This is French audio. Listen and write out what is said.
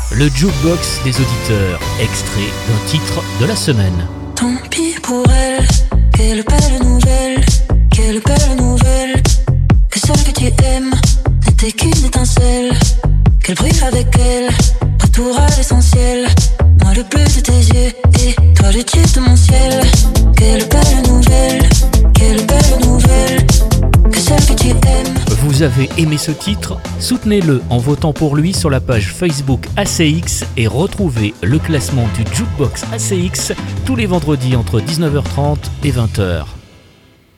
Le jukebox des auditeurs, extrait d'un titre de la semaine. Tant pis pour elle, quelle belle nouvelle, quelle belle nouvelle. Que celle que tu aimes n'était qu'une étincelle. Qu'elle brille avec elle, retour à l'essentiel. Moi le bleu de tes yeux et toi le tube de mon ciel. Quelle belle nouvelle, quelle belle nouvelle. Que celle que tu aimes. Vous avez aimé ce titre ? Soutenez-le en votant pour lui sur la page Facebook ACX et retrouvez le classement du Jukebox ACX tous les vendredis entre 19h30 et 20h.